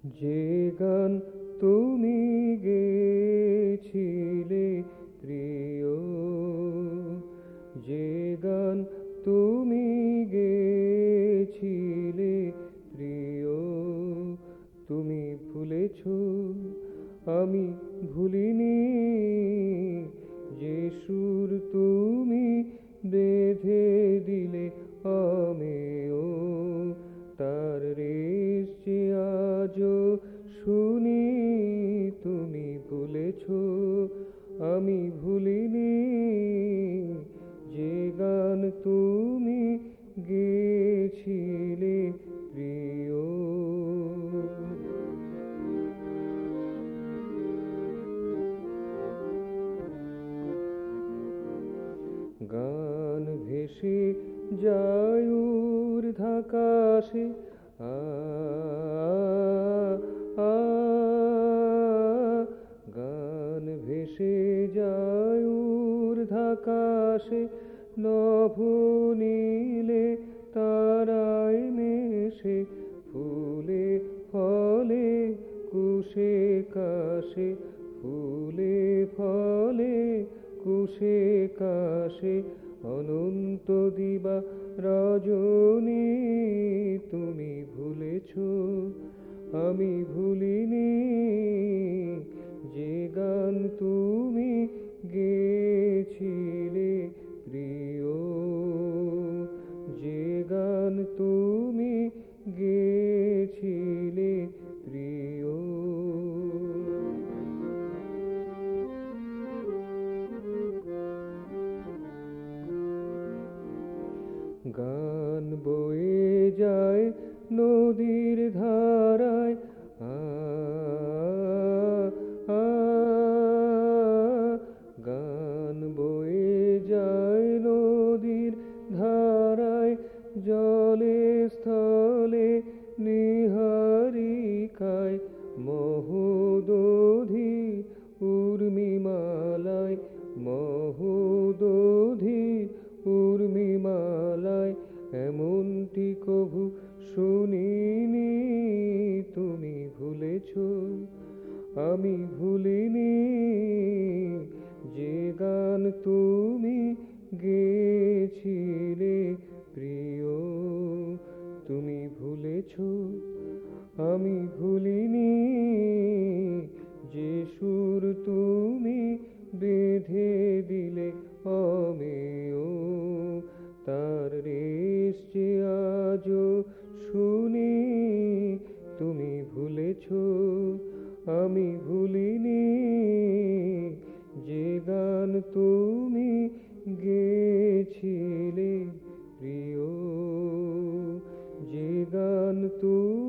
যে গান তুমি গেয়েছিলে প্রিয়, যে গান তুমি গেয়েছিলে প্রিয়, তুমি ভুলেছ আমি ভুলিনি। যে সুর তুমি বেঁধে দিলে আমিও তার রেশ যে আজও শুনি। তুমি ভুলেছ আমি ভুলিনি। যে গান তুমি গেয়েছিলে প্রিয়। গান ভেসে যায় ঊর্ধ্বাকাশে, আ আ গান ভেসে যায় ঊর্ধ্বাকাশে, নভ নীলে তারায় মেশে, ফুলে ফলে কুশে কাশে, ফুলে ফলে কুশে কাশে, অনন্ত দিবা রজনী। তুমি ভুলেছ আমি ভুলিনি। যে গান তুমি গেয়েছিলে প্রিয়, যে গান তুমি গেয়েছিলে প্রিয়। গান বয়ে যায় নদীর ধারায়, আ আ গান বয়ে যায় নদীর ধারায়, জলে স্থলে নীহারিকায়, মহোদধির উর্মিমালায়, মহোদধির উর্মিমালায়, এমনটি কভু শুনিনি। তুমি ভুলেছ আমি ভুলিনি। যে গান তুমি গেয়েছিলে প্রিয়, তুমি ভুলেছ আমি ভুলিনি। যে সুর তুমি বেঁধে দিলে আমিও তার রেশ যে আজও শুনি। তুমি ভুলেছ আমি ভুলিনি। যে গান তুমি গেয়েছিলে প্রিয়, যে গান তুমি